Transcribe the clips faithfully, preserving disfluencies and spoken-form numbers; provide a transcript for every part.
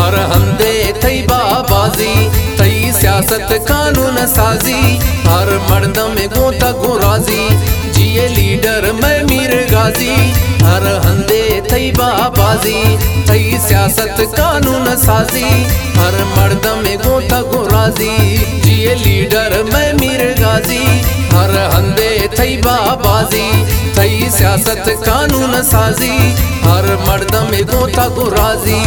हर हंदे थई बाबाजी थई सियासत कानून साजी हर मर्द में गोता गुराजी जिए लीडर मैं मीर गाजी हर हंदे थई बाबाजी थई सियासत कानून साजी हर मर्द में गोता गुराजी जिए लीडर मैं मीर गाजी हर हंदे थई बाबाजी थई सियासत कानून साजी हर मर्द में गोता गुराजी।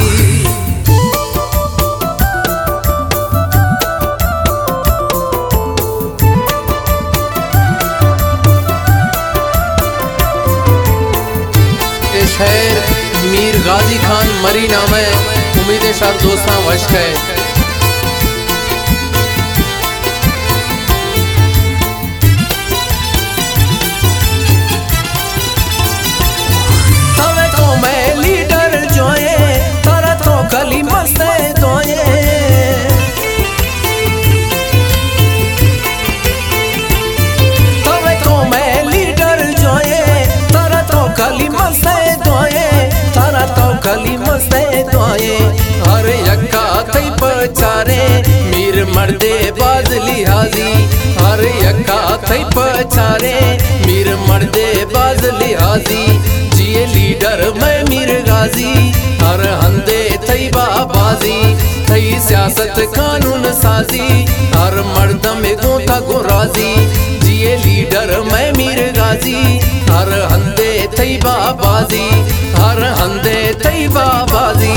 शहर मीर गाजी खान मरी नाम है उम्मीद शाह दोस्तां वश है। तवे तो मैं लीडर जोए तारा तो कली मस्त दोए तवे तो मैं लीडर जोए तारा तो कली मस्त कली मस्ते दुआए हर यक्का थई पचारे मीर मर्दे बाज लिहाजी हर यक्का थई पचारे मीर मर्दे बाज लिहाजी जिए लीडर मैं मीर गाजी हर हंदे थई बाबाजी थई सियासत कानून साजी हर मर्द में गोता गुराजी जिए लीडर मैं मीर गाजी हर हंदे थई बाबाजी हर हंदे थई बाबाजी।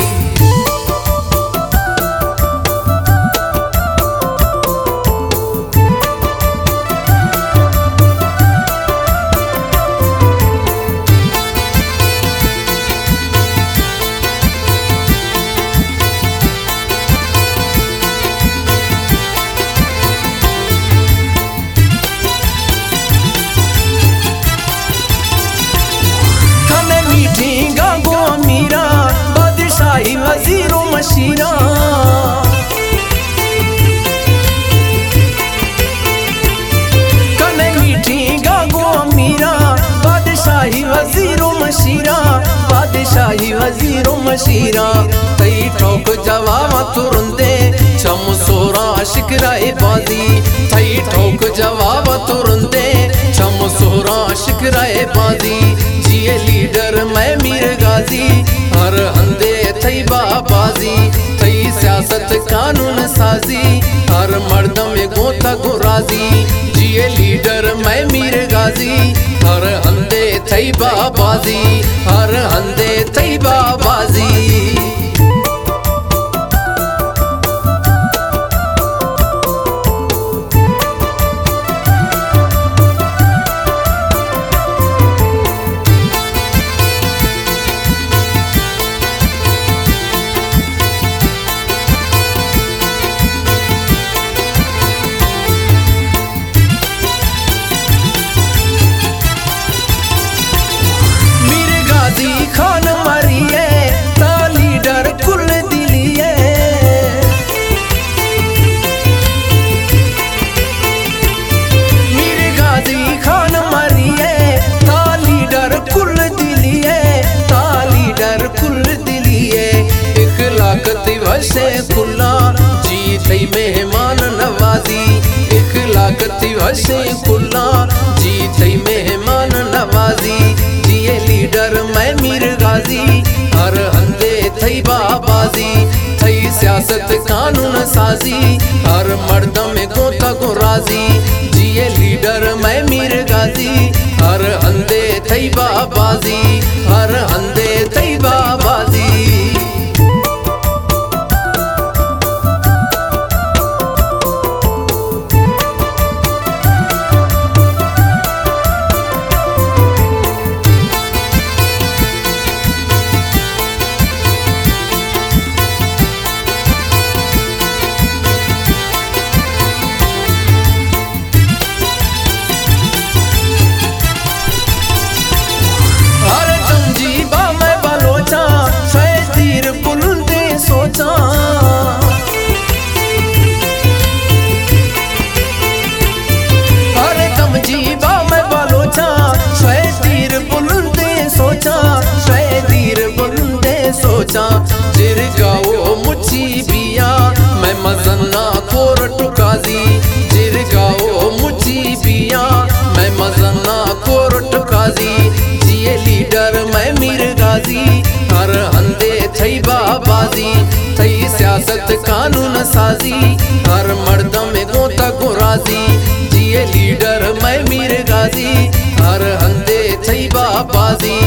वजीरो मशीरा कने मीठी गागो अमीरा बादशाही वजीरो मशीरा बादशाही वजीरो मशीरा तई ठोक जवाब तुरंदे चम सोरा शिकराए बाजी तई ठोक जवाब तुरंदे चम सोरा शिकराए बाजी जिए लीडर मैं मीर गाजी हर हंदे थई बाबाजी थई सियासत कानून साजी हर मर्द में गोता गुराजी जिए लीडर मैं मीर गाजी हर हंदे थई बाबाजी हर हंदे थई बाबाजी। खान मरिए ता लीडर कुल दिलिए मीर गाजी खान मरिए ता लीडर कुल दिलिए ता लीडर कुल दिलिए इखलाक दिवसे खुला जी थई मेहमान नवाजी इखलाक दिवसे खुला जी थई मेहमान नवाजी जिए लीडर मैं मीर गाजी हर हंदे थई बाबाजी थई सियासत कानून साजी हर मर्द में गोता गुराजी जिए लीडर मैं मीर गाजी हर हंदे थई बाबाजी हर हंदे थई बाबाजी। साजी, हर मर्द में गोता को राजी, जिए लीडर मैं मीर गाजी, हर हंदे छई बाबाजी।